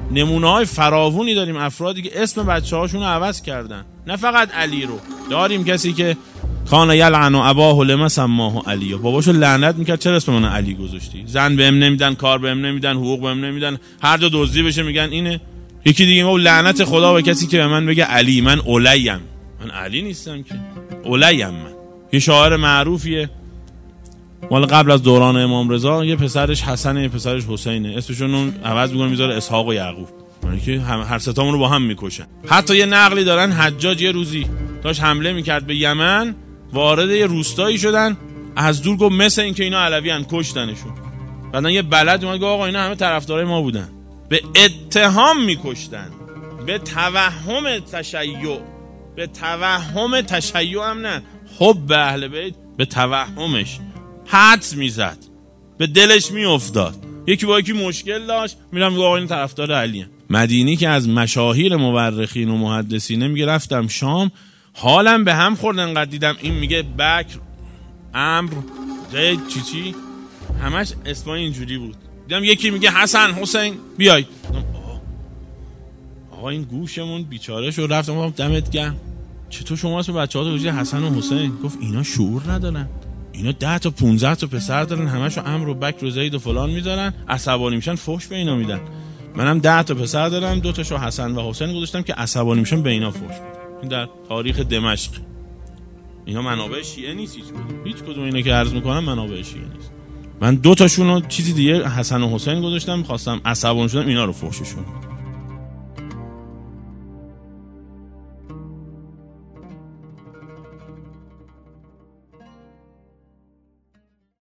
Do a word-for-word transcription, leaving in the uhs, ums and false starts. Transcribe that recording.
نمونه‌های فراوونی داریم، افرادی که اسم بچه‌هاشون رو عوض کردن. نه فقط علی رو داریم، کسی که کان یلعن اباه لما سماه علی، باباشو لعنت میکرد چرا اسم من علی گذاشتی؟ زن بهم نمیدن، کار بهم نمیدن، حقوق بهم نمیدن، هر جا دزدی بشه میگن اینه. یکی دیگه میگه لعنت خدا به کسی که به من بگه علی، من اولیم. من علی نیستم که، اولیم من. یه شاعر معروفیه مال قبل از دوران امام رضا، یه پسرش حسنه، یه پسرش حسینه، اسمشون اون عوض میکنه میذاره اسحاق و یعقوب، یعنی که هر ستامون رو با هم میکشن. حتی یه نقلی دارن حجاج یه روزی داشت حمله میکرد به یمن، وارد یه روستایی شدن، از دور گفت مثل این که اینا علوی ان، کشتنشون. بعدن یه بلد اومد گفت آقا اینا همه طرفدارای ما بودن. به اتهام میکشتن، به توهم تشیع، به توهم تشیع هم نه، حب اهل بیت، به توهمش حدس میزد، به دلش میافتاد. یکی با یکی مشکل داشت، میرم میگه آقا این طرفدار علی ان. مدینی که از مشاهیر مورخین و محدثینه میگه رفتم شام، حالم به هم خورد انقدر دیدم این میگه بکر، عمرو، زید، چی چی، همش اسمای اینجوری بود. دیدم یکی میگه حسن، حسین، بیای. آقا آقا این گوشمون بیچاره شد. رفتم دمت گرم، چطور شما اسم بچه‌ها رو گذاشتید حسن و حسین؟ گفت اینا شعور ندارن، اینا ده تا پونزده تا پسر دارن، همشو عمرو و بکر و زید و فلان میذارن، عصبانی میشن فحش به اینا میدن. منم ده تا پسر دارم، دو تاشو حسن و حسین گذاشتم که عصبانی میشن به اینا فحش میدن. این در تاریخ دمشق. اینا منابع شیعه نیست، هیچ کدوم هیچ کدوم اینا که عرض میکنم منابع شیعه نیست. من دو تاشونو چیزی دیگه حسن و حسین گذاشتم، خواستم عصبانی شدم اینا رو فحششون.